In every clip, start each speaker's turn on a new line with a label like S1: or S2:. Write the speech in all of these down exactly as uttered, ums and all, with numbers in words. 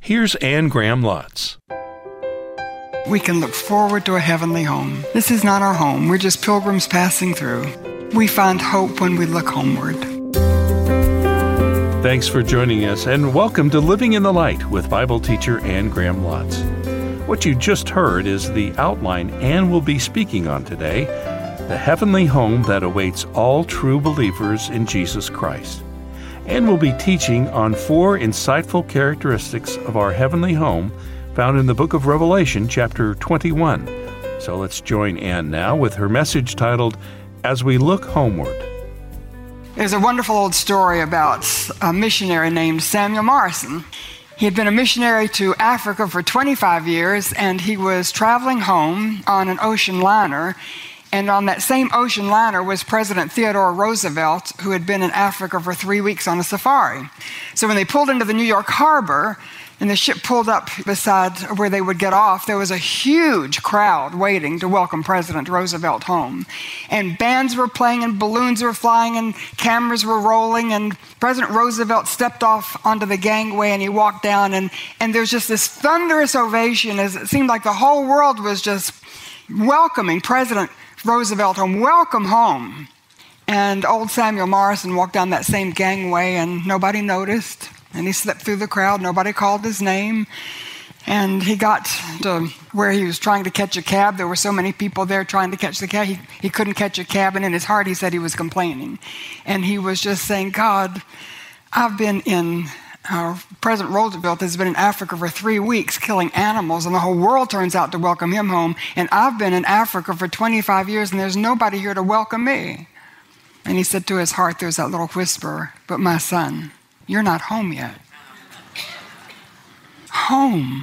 S1: Here's Anne Graham Lotz.
S2: We can look forward to a heavenly home. This is not our home. We're just pilgrims passing through. We find hope when we look homeward.
S1: Thanks for joining us, and welcome to Living in the Light with Bible teacher Anne Graham Lotz. What you just heard is the outline Anne will be speaking on today, the heavenly home that awaits all true believers in Jesus Christ. Anne will be teaching on four insightful characteristics of our heavenly home found in the book of Revelation, chapter twenty-one. So let's join Anne now with her message titled, As We Look Homeward.
S2: There's a wonderful old story about a missionary named Samuel Morison. He had been a missionary to Africa for twenty-five years, and he was traveling home on an ocean liner. And on that same ocean liner was President Theodore Roosevelt, who had been in Africa for three weeks on a safari. So when they pulled into the New York harbor, and the ship pulled up beside where they would get off, there was a huge crowd waiting to welcome President Roosevelt home. And bands were playing, and balloons were flying, and cameras were rolling, and President Roosevelt stepped off onto the gangway, and he walked down, and, and there's just this thunderous ovation as it seemed like the whole world was just welcoming President Roosevelt home. Welcome home. And old Samuel Morison walked down that same gangway, and nobody noticed. And he slipped through the crowd. Nobody called his name. And he got to where he was trying to catch a cab. There were so many people there trying to catch the cab. He, he couldn't catch a cab. And in his heart, he said he was complaining. And he was just saying, God, I've been in, uh, President Roosevelt has been in Africa for three weeks killing animals. And the whole world turns out to welcome him home. And I've been in Africa for twenty-five years, and there's nobody here to welcome me. And he said to his heart, there's that little whisper, but my son, you're not home yet. Home,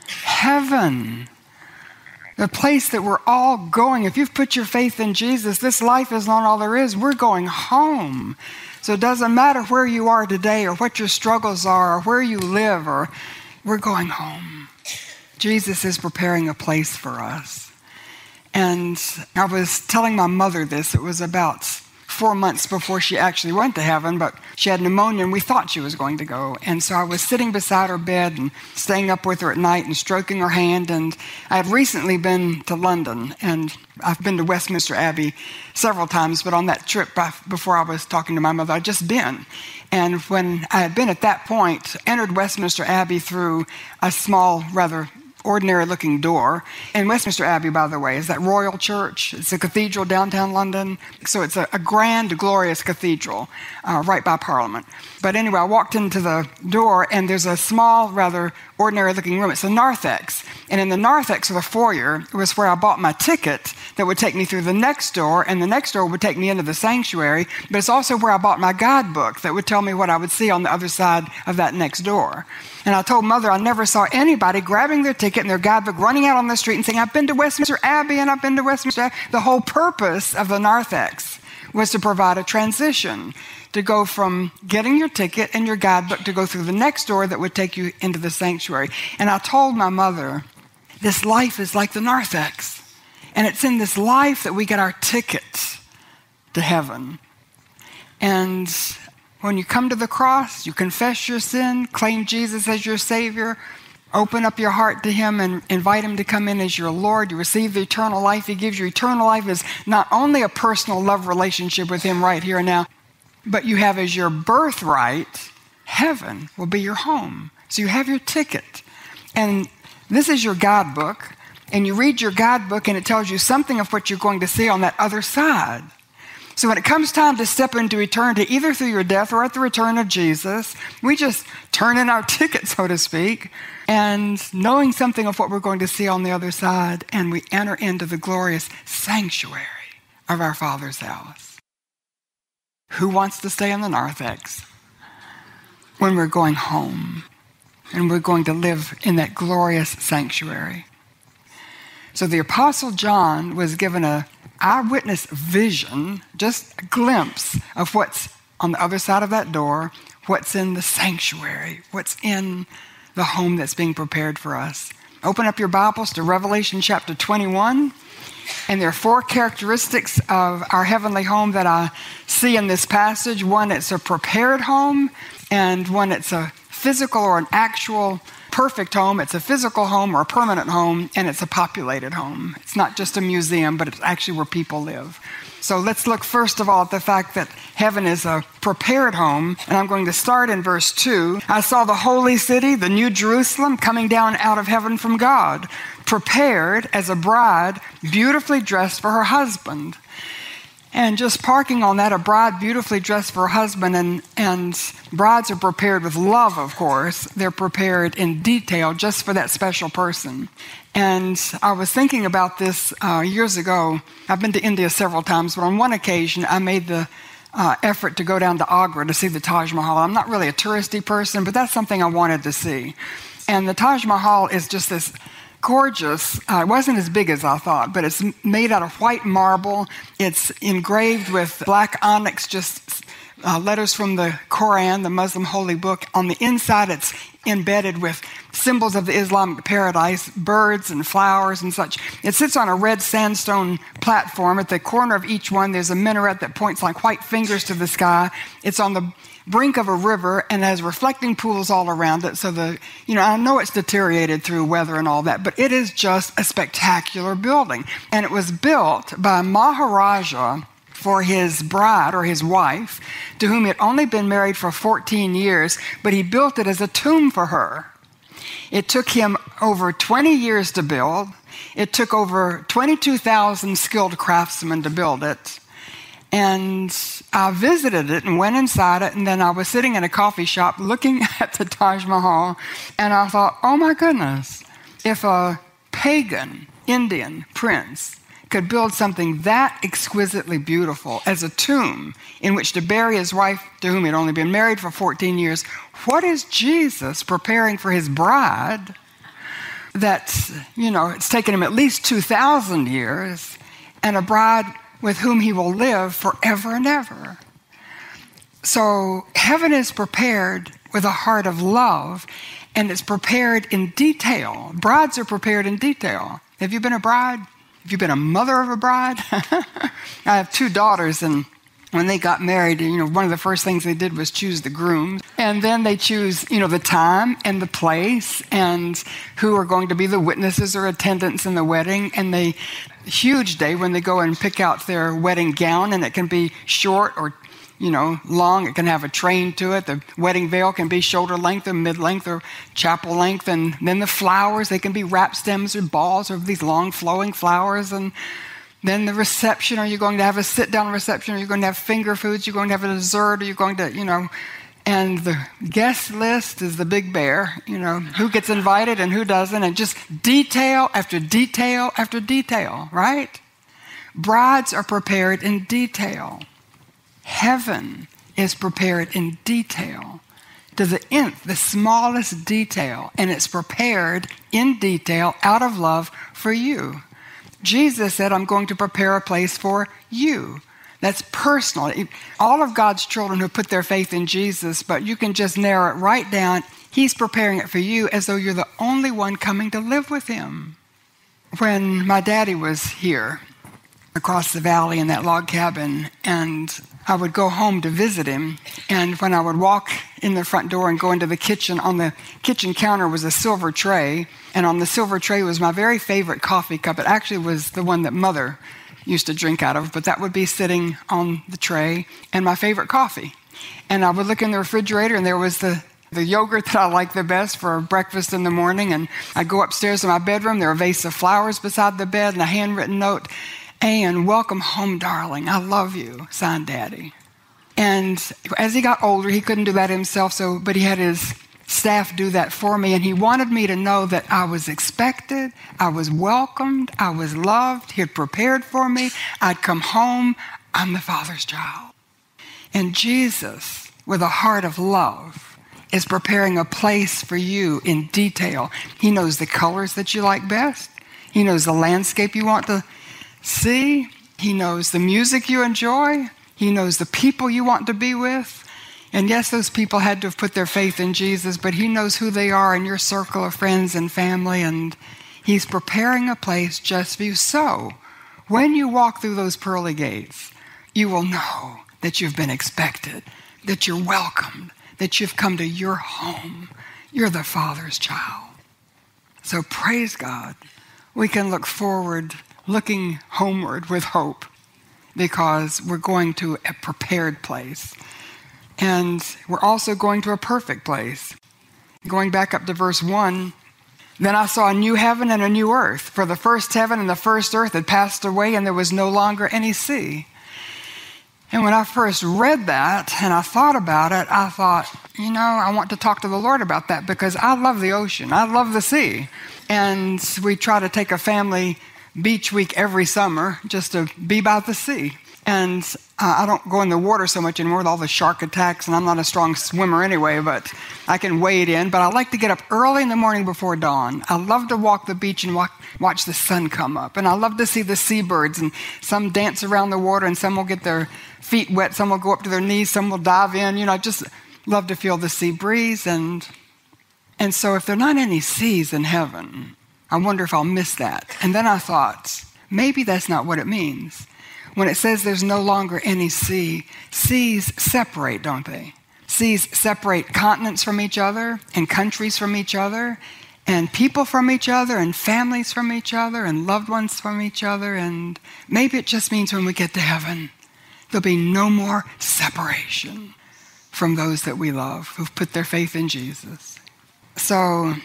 S2: heaven, the place that we're all going. If you've put your faith in Jesus, this life is not all there is. We're going home. So it doesn't matter where you are today or what your struggles are or where you live, or we're going home. Jesus is preparing a place for us. And I was telling my mother this. It was about four months before she actually went to heaven, but she had pneumonia, and we thought she was going to go. And so I was sitting beside her bed and staying up with her at night and stroking her hand. And I had recently been to London, and I've been to Westminster Abbey several times, but on that trip before I was talking to my mother, I'd just been. And when I had been at that point, entered Westminster Abbey through a small, rather ordinary-looking door. And Westminster Abbey, by the way, is that royal church. It's a cathedral downtown London. So it's a, a grand, glorious cathedral uh, right by Parliament. But anyway, I walked into the door, and there's a small, rather ordinary-looking room. It's a narthex. And in the narthex, or the foyer, was where I bought my ticket that would take me through the next door, and the next door would take me into the sanctuary. But it's also where I bought my guidebook that would tell me what I would see on the other side of that next door. And I told Mother I never saw anybody grabbing their ticket and their guidebook, running out on the street and saying, I've been to Westminster Abbey and I've been to Westminster Abbey. The whole purpose of the narthex was to provide a transition, to go from getting your ticket and your guidebook to go through the next door that would take you into the sanctuary. And I told my mother, this life is like the narthex. And it's in this life that we get our ticket to heaven. And when you come to the cross, you confess your sin, claim Jesus as your Savior, open up your heart to Him and invite Him to come in as your Lord. You receive the eternal life He gives you. Eternal life is not only a personal love relationship with Him right here and now, but you have as your birthright, heaven will be your home. So you have your ticket. And this is your guidebook. And you read your guidebook, and it tells you something of what you're going to see on that other side. So when it comes time to step into eternity, either through your death or at the return of Jesus, we just turn in our ticket, so to speak, and knowing something of what we're going to see on the other side, and we enter into the glorious sanctuary of our Father's house. Who wants to stay in the narthex when we're going home and we're going to live in that glorious sanctuary? So the Apostle John was given a eyewitness vision, just a glimpse of what's on the other side of that door, what's in the sanctuary, what's in the home that's being prepared for us. Open up your Bibles to Revelation chapter twenty-one, and there are four characteristics of our heavenly home that I see in this passage. One, it's a prepared home, and one, it's a physical or an actual perfect home. It's a physical home or a permanent home, and it's a populated home. It's not just a museum, but it's actually where people live. So let's look first of all at the fact that heaven is a prepared home, and I'm going to start in verse two. I saw the holy city, the new Jerusalem, coming down out of heaven from God, prepared as a bride, beautifully dressed for her husband. And just parking on that, a bride beautifully dressed for her husband, and, and brides are prepared with love, of course. They're prepared in detail just for that special person. And I was thinking about this uh, years ago. I've been to India several times, but on one occasion I made the uh, effort to go down to Agra to see the Taj Mahal. I'm not really a touristy person, but that's something I wanted to see. And the Taj Mahal is just this gorgeous. Uh, it wasn't as big as I thought, but it's made out of white marble. It's engraved with black onyx, just uh, letters from the Quran, the Muslim holy book. On the inside, it's embedded with symbols of the Islamic paradise, birds and flowers and such. It sits on a red sandstone platform. At the corner of each one, there's a minaret that points like white fingers to the sky. It's on the brink of a river and has reflecting pools all around it. So the, you know, I know it's deteriorated through weather and all that, but it is just a spectacular building. And it was built by Maharaja for his bride or his wife, to whom he had only been married for fourteen years, but he built it as a tomb for her. It took him over twenty years to build. It took over twenty-two thousand skilled craftsmen to build it. And I visited it and went inside it, and then I was sitting in a coffee shop looking at the Taj Mahal, and I thought, oh my goodness, if a pagan Indian prince could build something that exquisitely beautiful as a tomb in which to bury his wife, to whom he'd only been married for fourteen years, what is Jesus preparing for his bride that, you know, it's taken him at least two thousand years, and a bride with whom he will live forever and ever? So heaven is prepared with a heart of love, and it's prepared in detail. Brides are prepared in detail. Have you been a bride? Have you been a mother of a bride? I have two daughters, and when they got married, you know, one of the first things they did was choose the groom. And then they choose, you know, the time and the place and who are going to be the witnesses or attendants in the wedding. And they, huge day when they go and pick out their wedding gown, and it can be short or, you know, long. It can have a train to it. The wedding veil can be shoulder length or mid-length or chapel length. And then the flowers, they can be wrap stems or balls or these long flowing flowers. And then the reception, are you going to have a sit-down reception? Are you going to have finger foods? Are you going to have a dessert? Are you going to, you know, and the guest list is the big bear, you know, who gets invited and who doesn't, and just detail after detail after detail, right? Brides are prepared in detail. Heaven is prepared in detail, to the nth, the smallest detail, and it's prepared in detail out of love for you. Jesus said, I'm going to prepare a place for you. That's personal. All of God's children who put their faith in Jesus, but you can just narrow it right down. He's preparing it for you as though you're the only one coming to live with him. When my daddy was here across the valley in that log cabin, and I would go home to visit him, and when I would walk in the front door and go into the kitchen, on the kitchen counter was a silver tray, and on the silver tray was my very favorite coffee cup. It actually was the one that Mother used to drink out of, but that would be sitting on the tray, and my favorite coffee. And I would look in the refrigerator, and there was the, the yogurt that I like the best for breakfast in the morning, and I'd go upstairs to my bedroom, there were a vase of flowers beside the bed, and a handwritten note, Ann, welcome home, darling. I love you, signed Daddy. And as he got older, he couldn't do that himself, so but he had his staff do that for me, and he wanted me to know that I was expected, I was welcomed, I was loved, he had prepared for me, I'd come home, I'm the Father's child. And Jesus, with a heart of love, is preparing a place for you in detail. He knows the colors that you like best. He knows the landscape you want to see. He knows the music you enjoy. He knows the people you want to be with. And yes, those people had to have put their faith in Jesus, but he knows who they are in your circle of friends and family, and he's preparing a place just for you. So, when you walk through those pearly gates, you will know that you've been expected, that you're welcomed, that you've come to your home, You're the Father's child. So praise God. We can look forward, looking homeward with hope, because we're going to a prepared place. And we're also going to a perfect place. Going back up to verse one, then I saw a new heaven and a new earth, for the first heaven and the first earth had passed away, and there was no longer any sea. And when I first read that and I thought about it, I thought, you know, I want to talk to the Lord about that, because I love the ocean. I love the sea. And we try to take a family beach week every summer just to be by the sea. And uh, I don't go in the water so much anymore with all the shark attacks, and I'm not a strong swimmer anyway, but I can wade in. But I like to get up early in the morning before dawn. I love to walk the beach and walk, watch the sun come up. And I love to see the seabirds, and some dance around the water, and some will get their feet wet, some will go up to their knees, some will dive in. You know, I just love to feel the sea breeze. And, and so if there are not any seas in heaven, I wonder if I'll miss that. And then I thought, maybe that's not what it means. When it says there's no longer any sea, seas separate, don't they? Seas separate continents from each other, and countries from each other, and people from each other, and families from each other, and loved ones from each other. And maybe it just means when we get to heaven, there'll be no more separation from those that we love who've put their faith in Jesus. So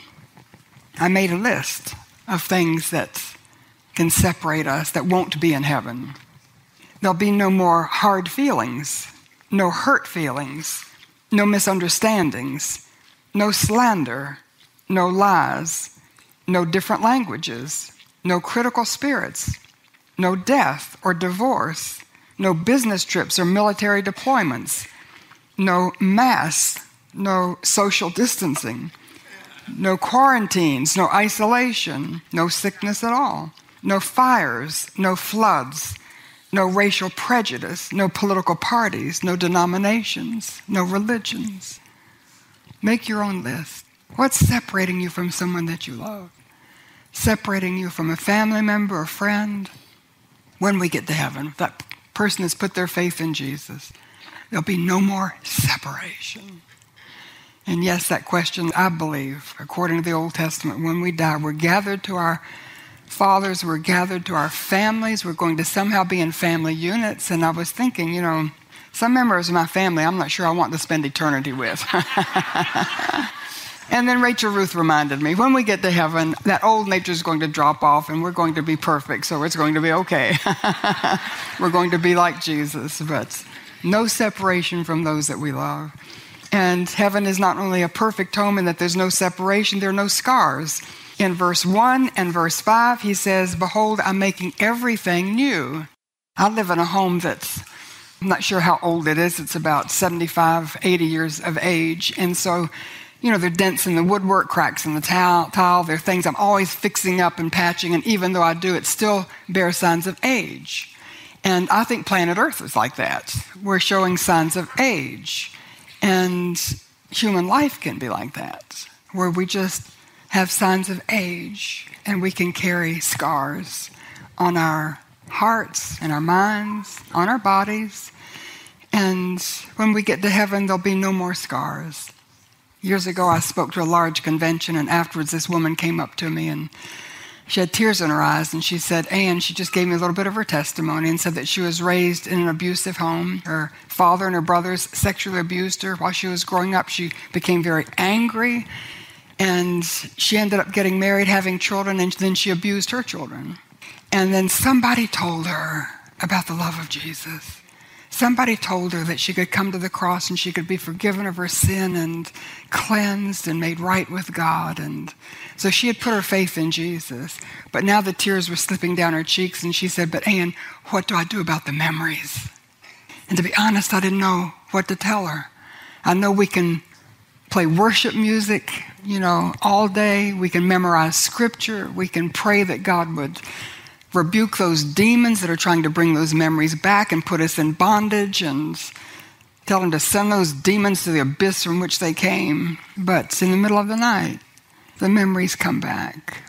S2: I made a list of things that can separate us that won't be in heaven. There'll be no more hard feelings, no hurt feelings, no misunderstandings, no slander, no lies, no different languages, no critical spirits, no death or divorce, no business trips or military deployments, no masks, no social distancing, no quarantines, no isolation, no sickness at all, no fires, no floods, no racial prejudice, no political parties, no denominations, no religions. Make your own list. What's separating you from someone that you love? Separating you from a family member or friend? When we get to heaven, if that person has put their faith in Jesus, there'll be no more separation. And yes, that question, I believe, according to the Old Testament, when we die, we're gathered to our fathers, we're gathered to our families, we're going to somehow be in family units. And I was thinking, you know, some members of my family I'm not sure I want to spend eternity with. And then Rachel Ruth reminded me, when we get to heaven, that old nature is going to drop off and we're going to be perfect, so it's going to be okay. We're going to be like Jesus, but no separation from those that we love. And heaven is not only a perfect home in that there's no separation, there are no scars. In verse one and verse five, he says, behold, I'm making everything new. I live in a home that's, I'm not sure how old it is. It's about seventy-five, eighty years of age. And so, you know, there are dents in the woodwork, cracks in the tile, tile. There are things I'm always fixing up and patching. And even though I do, it still bears signs of age. And I think planet Earth is like that. We're showing signs of age. And human life can be like that, where we just have signs of age, and we can carry scars on our hearts and our minds, on our bodies. And when we get to heaven, there'll be no more scars. Years ago, I spoke to a large convention, and afterwards this woman came up to me, and she had tears in her eyes, and she said, Anne, she just gave me a little bit of her testimony and said that she was raised in an abusive home. Her father and her brothers sexually abused her while she was growing up. She became very angry, and she ended up getting married, having children, and then she abused her children. And then somebody told her about the love of Jesus. Somebody told her that she could come to the cross and she could be forgiven of her sin and cleansed and made right with God. And so she had put her faith in Jesus. But now the tears were slipping down her cheeks, and she said, but Anne, what do I do about the memories? And to be honest, I didn't know what to tell her. I know we can play worship music, you know, all day. We can memorize scripture. We can pray that God would rebuke those demons that are trying to bring those memories back and put us in bondage, and tell them to send those demons to the abyss from which they came. But in the middle of the night, the memories come back.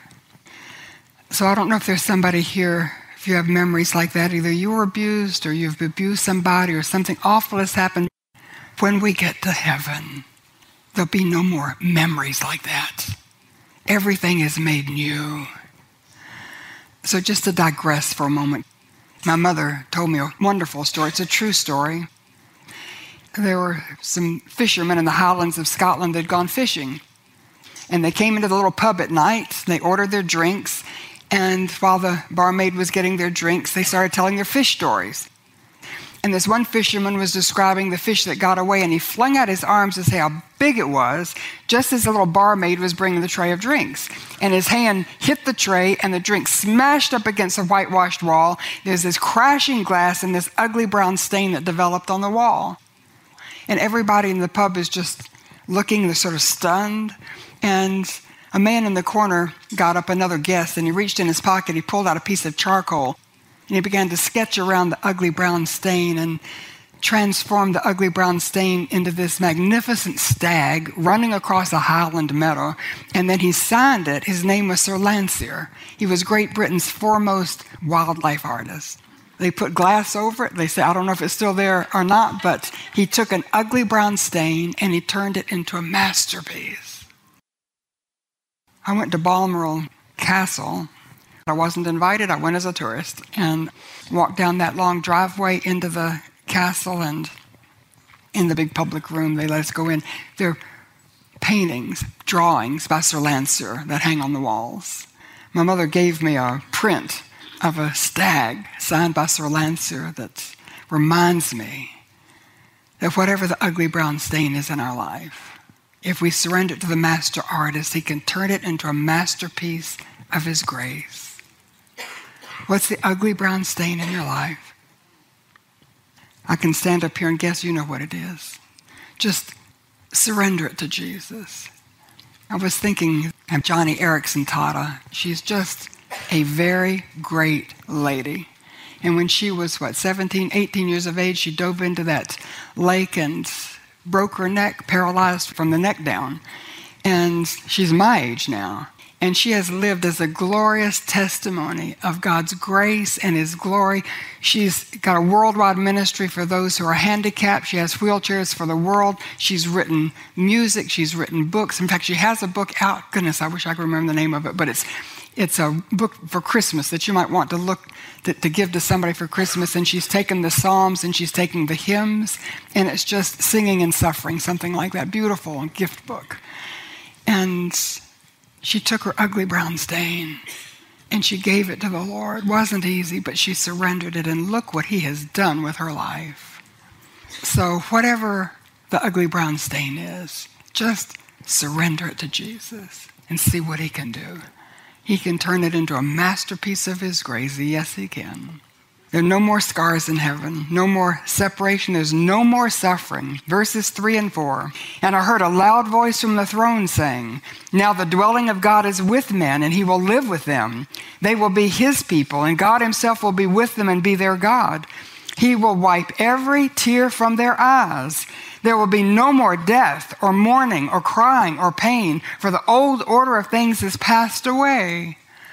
S2: So I don't know if there's somebody here, if you have memories like that, either you were abused or you've abused somebody or something awful has happened. When we get to heaven, there'll be no more memories like that. Everything is made new. So just to digress for a moment, my mother told me a wonderful story. It's a true story. There were some fishermen in the Highlands of Scotland that had gone fishing. And they came into the little pub at night. They ordered their drinks. And while the barmaid was getting their drinks, they started telling their fish stories. And this one fisherman was describing the fish that got away, and he flung out his arms to say how big it was, just as the little barmaid was bringing the tray of drinks. And his hand hit the tray, and the drink smashed up against a whitewashed wall. There's this crashing glass and this ugly brown stain that developed on the wall. And everybody in the pub is just looking, they're sort of stunned. And a man in the corner got up, another guest, and he reached in his pocket, he pulled out a piece of charcoal, and he began to sketch around the ugly brown stain and transformed the ugly brown stain into this magnificent stag running across a highland meadow. And then he signed it. His name was Sir Landseer. He was Great Britain's foremost wildlife artist. They put glass over it. They say, I don't know if it's still there or not, but he took an ugly brown stain and he turned it into a masterpiece. I went to Balmoral Castle. I wasn't invited. I went as a tourist and walked down that long driveway into the castle, and in the big public room, they let us go in. There are paintings, drawings by Sir Landseer that hang on the walls. My mother gave me a print of a stag signed by Sir Landseer that reminds me that whatever the ugly brown stain is in our life, if we surrender it to the master artist, he can turn it into a masterpiece of his grace. What's the ugly brown stain in your life? I can stand up here and guess you know what it is. Just surrender it to Jesus. I was thinking of Johnny Erickson Tata. She's just a very great lady. And when she was, what, seventeen, eighteen years of age, she dove into that lake and broke her neck, paralyzed from the neck down. And she's my age now. And she has lived as a glorious testimony of God's grace and his glory. She's got a worldwide ministry for those who are handicapped. She has wheelchairs for the world. She's written music. She's written books. In fact, she has a book out. Goodness, I wish I could remember the name of it. But it's it's a book for Christmas that you might want to look to, to give to somebody for Christmas. And she's taken the Psalms and she's taken the hymns. And it's just singing and suffering, something like that. Beautiful gift book. And she took her ugly brown stain and she gave it to the Lord. It wasn't easy, but she surrendered it, and look what he has done with her life. So whatever the ugly brown stain is, just surrender it to Jesus and see what he can do. He can turn it into a masterpiece of his grace. Yes, he can. There are no more scars in heaven, no more separation, there's no more suffering. Verses three and four. And I heard a loud voice from the throne saying, now the dwelling of God is with men, and he will live with them. They will be his people, and God himself will be with them and be their God. He will wipe every tear from their eyes. There will be no more death or mourning or crying or pain, for the old order of things has passed away.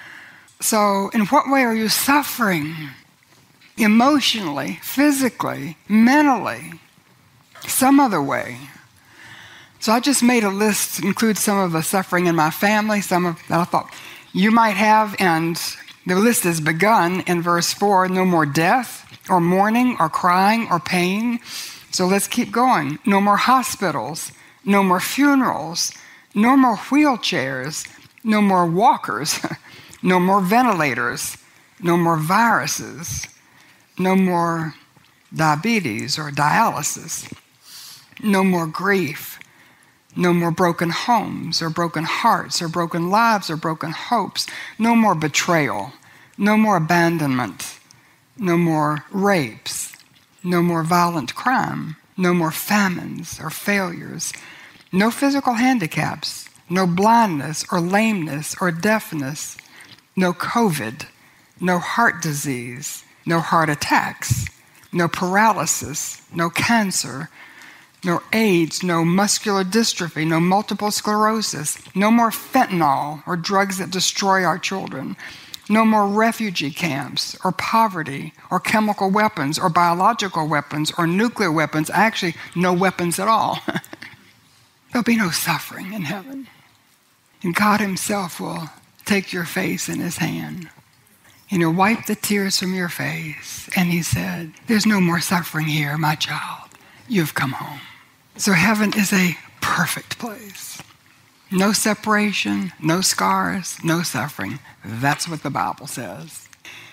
S2: So in what way are you suffering? Emotionally, physically, mentally, some other way. So I just made a list to include some of the suffering in my family, some of that I thought you might have, and the list has begun in verse four, no more death or mourning or crying or pain. So let's keep going. No more hospitals, no more funerals, no more wheelchairs, no more walkers, no more ventilators, no more viruses, no more diabetes or dialysis, no more grief, no more broken homes or broken hearts or broken lives or broken hopes, no more betrayal, no more abandonment, no more rapes, no more violent crime, no more famines or failures, no physical handicaps, no blindness or lameness or deafness, no COVID, no heart disease, no heart attacks, no paralysis, no cancer, no AIDS, no muscular dystrophy, no multiple sclerosis, no more fentanyl or drugs that destroy our children, no more refugee camps or poverty or chemical weapons or biological weapons or nuclear weapons, actually no weapons at all. There'll be no suffering in heaven. And God himself will take your face in his hand. And he'll wipe the tears from your face. And he said, there's no more suffering here, my child. You've come home. So heaven is a perfect place. No separation, no scars, no suffering. That's what the Bible says.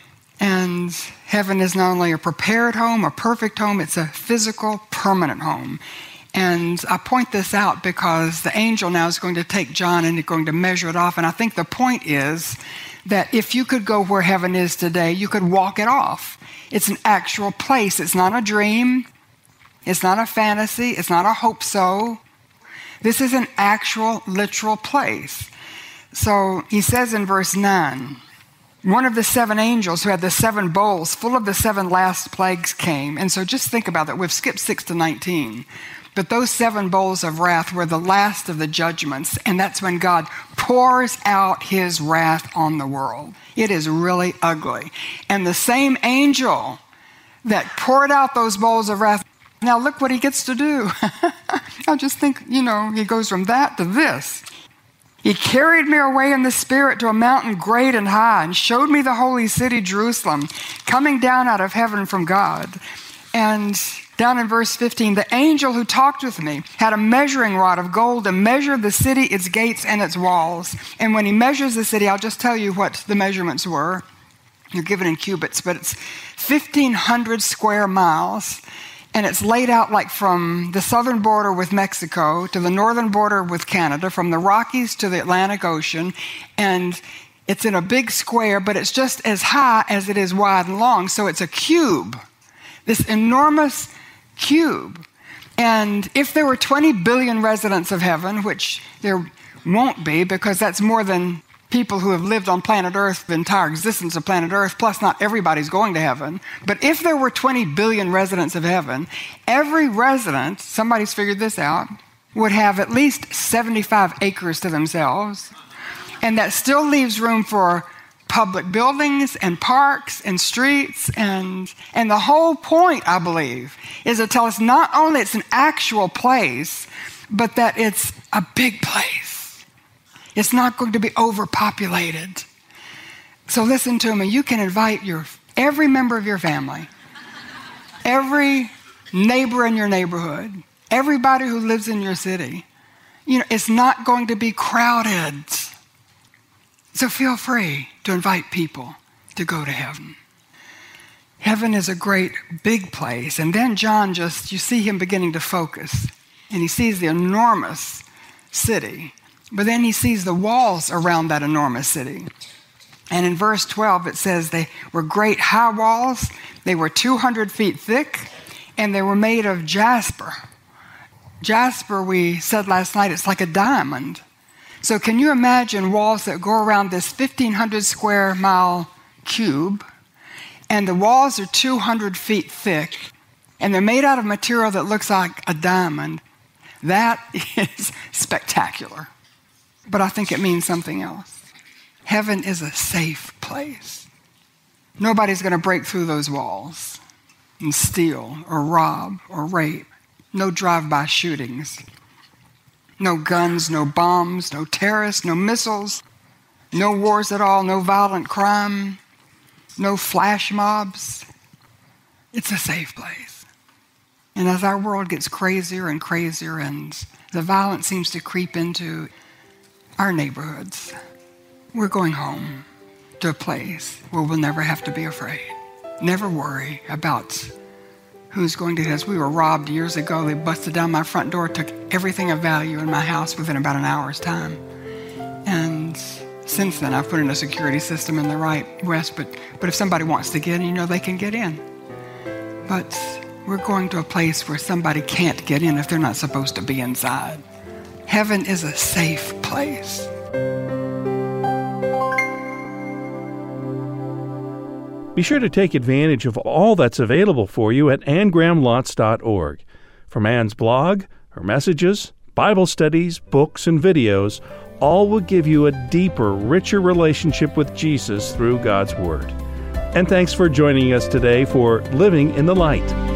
S2: And heaven is not only a prepared home, a perfect home, it's a physical, permanent home. And I point this out because the angel now is going to take John and he's going to measure it off. And I think the point is that if you could go where heaven is today, you could walk it off. It's an actual place. It's not a dream. It's not a fantasy. It's not a hope so. This is an actual, literal place. So he says in verse nine, one of the seven angels who had the seven bowls full of the seven last plagues came. And so just think about that. We've skipped six to nineteen. But those seven bowls of wrath were the last of the judgments, and that's when God pours out his wrath on the world. It is really ugly. And the same angel that poured out those bowls of wrath, now look what he gets to do. I just think, you know, he goes from that to this. He carried me away in the spirit to a mountain great and high and showed me the holy city, Jerusalem, coming down out of heaven from God. And down in verse fifteen, the angel who talked with me had a measuring rod of gold and measured the city, its gates, and its walls. And when he measures the city, I'll just tell you what the measurements were. You're given in cubits, but it's fifteen hundred square miles. And it's laid out like from the southern border with Mexico to the northern border with Canada, from the Rockies to the Atlantic Ocean. And it's in a big square, but it's just as high as it is wide and long. So it's a cube, this enormous cube. And if there were twenty billion residents of heaven, which there won't be because that's more than people who have lived on planet Earth, the entire existence of planet Earth, plus not everybody's going to heaven. But if there were twenty billion residents of heaven, every resident, somebody's figured this out, would have at least seventy-five acres to themselves. And that still leaves room for public buildings and parks and streets. And, and the whole point, I believe, is to tell us not only it's an actual place, but that it's a big place. It's not going to be overpopulated. So listen to me. You can invite your every member of your family, every neighbor in your neighborhood, everybody who lives in your city. You know, it's not going to be crowded. So feel free to invite people to go to heaven. Heaven is a great big place. And then John just, you see him beginning to focus. And he sees the enormous city. But then he sees the walls around that enormous city. And in verse twelve, it says they were great high walls. They were two hundred feet thick, and they were made of jasper. Jasper, we said last night, it's like a diamond. So can you imagine walls that go around this fifteen hundred square mile cube, and the walls are two hundred feet thick, and they're made out of material that looks like a diamond? That is spectacular. But I think it means something else. Heaven is a safe place. Nobody's going to break through those walls and steal or rob or rape. No drive-by shootings. No guns, no bombs, no terrorists, no missiles, no wars at all, no violent crime, no flash mobs. It's a safe place. And as our world gets crazier and crazier and the violence seems to creep into our neighborhoods, we're going home to a place where we'll never have to be afraid. Never worry about who's going to hit us. We were robbed years ago. They busted down my front door, took everything of value in my house within about an hour's time. And since then, I've put in a security system in the right west, but, but if somebody wants to get in, you know, they can get in. But we're going to a place where somebody can't get in if they're not supposed to be inside. Heaven is a safe place.
S1: Be sure to take advantage of all that's available for you at anne graham lotz dot org. From Anne's blog, her messages, Bible studies, books, and videos, all will give you a deeper, richer relationship with Jesus through God's Word. And thanks for joining us today for Living in the Light.